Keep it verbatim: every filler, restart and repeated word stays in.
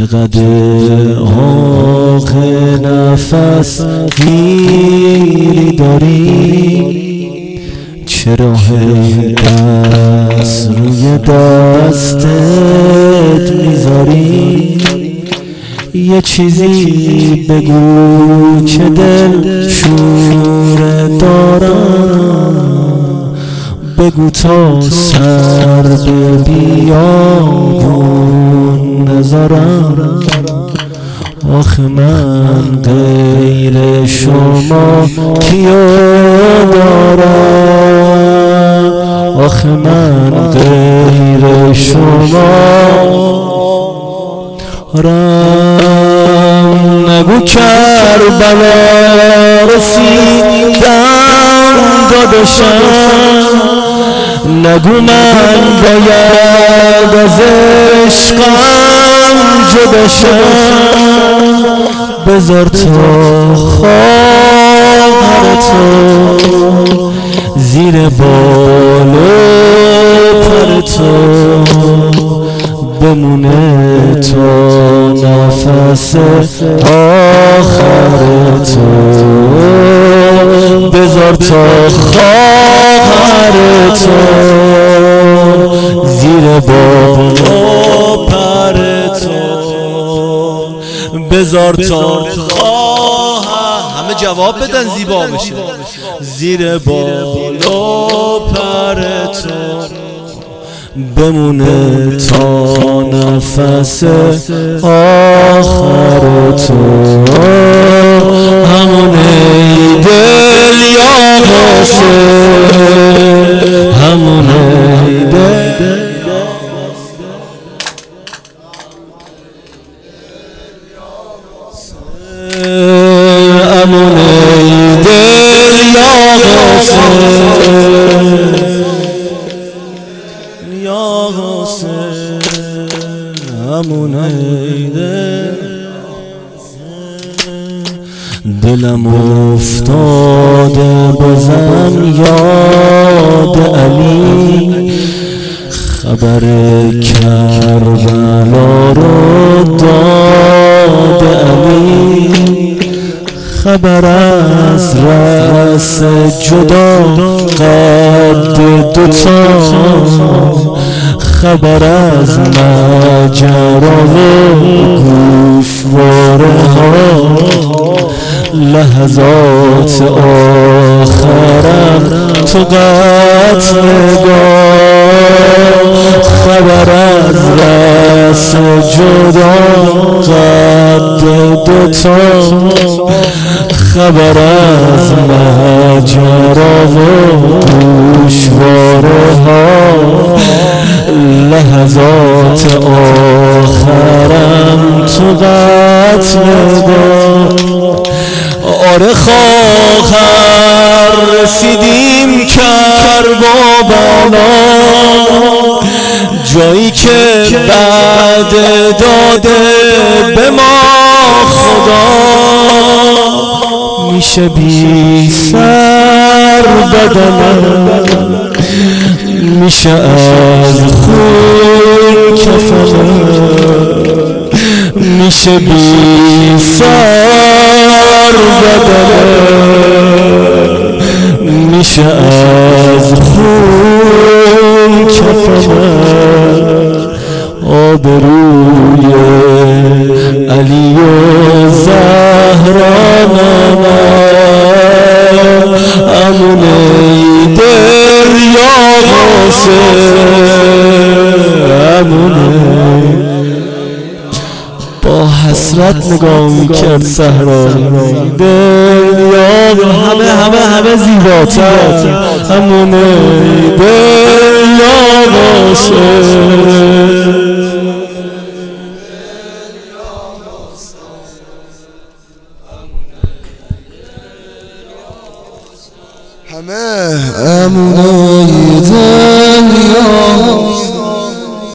چقدر آخ نفس گیری داری، چرا هی دست روی دستت میذاری؟ یه چیزی بگو که دل شوره دارم، بگو تا سر به بیابون نذارم. آخه من غیر شما کیو دارم؟ آخه من غیر شما رم. نگو کربلا رسیدم داداشم، نگو من باید از عشقم جداشم. بذار تا خواهر تو زیر بال و پر تو بمونه تا نفس آخر تو. بذار تا خواهر تو زیر بال و پر تو، بذار تا خواهر همه جواب بدن زیبا بشه. زیر بال و پر تو بمونه تا نفس آخر تو. همونه دل یا حسین، همونه دل همونه دل یا حسین، یا حسین همونه دل. دلم افتاده بازم یاد علی، خبر کربلا رو داد علی. خبر از رأس جدا قد دوتا، خبر از ماجرا و گوشواره ها، لحظات آخرم تو قتل نگاه. خبر از رأس جدا قد دوتا، خبر از ماجرا و گوشواره ها، لحظات آخرم تو قتل نگاه. آره خواهر رسیدیم کربلا، جایی که بعد داده به ما خدا، میشه بی سر بدنم، میشه از خون کفنم، میشه بی سر بدنم، میشه از خون کفنم. آبروی علی و زهرا منم، امونه دل یا حسین، امونه. با حسرت نگاه میکرد صحرا، دل یا همه همه همه زیباتر، امونه دل یا حسین. همه امونه